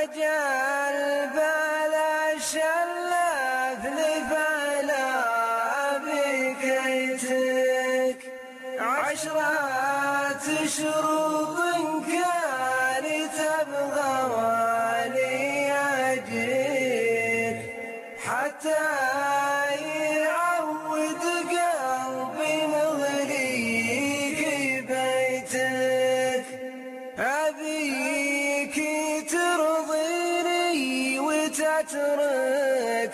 أجل بلاش اللفلف على بكيتك، 10 شروط كانت أبغى واني أجيك، حتى يعود قلبي مغريك بيتك. أبيك ترضيني وتترك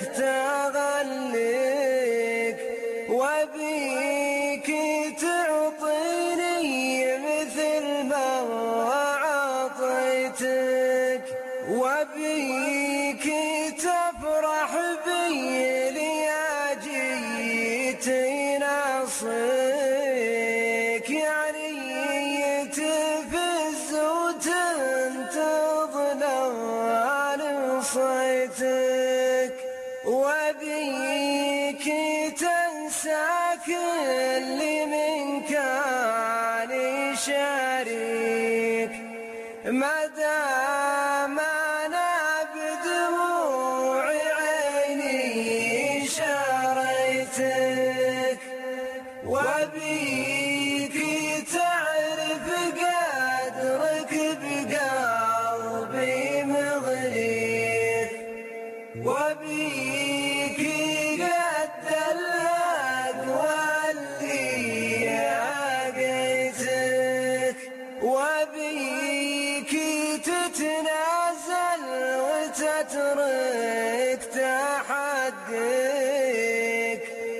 تغليك، وأبيك تعطيني مثل ما أعطيتك، وأبيك تفرح بي لأجيت ناصيك، يعني تفز وتنتظر صيتك، وأبيك تنسى كل من كان شريك، ما دام أنا بدموع عيني شريتك، وأبيك تعرف قدرك بقلبي مغريك، وأبيك قد الأقوى اللي عقيتك، وأبيك تتنازل وتترك تحقق،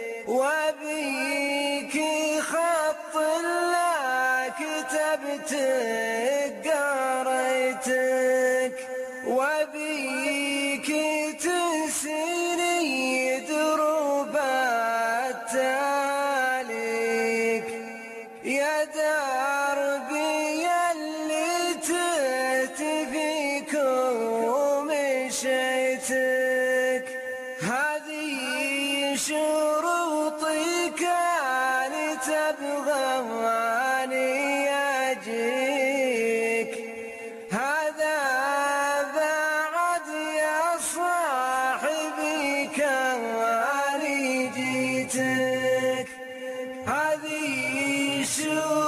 وأبيك خط لا كتبتك قريتك، وأبيك تنسيني دروب التاليك، يا دربي اللي تهت فيك ومشيتك. هذه شروطي كانت أبغى واني أجيك، هذا بعد يا صاحبي كواني جيتك. هذه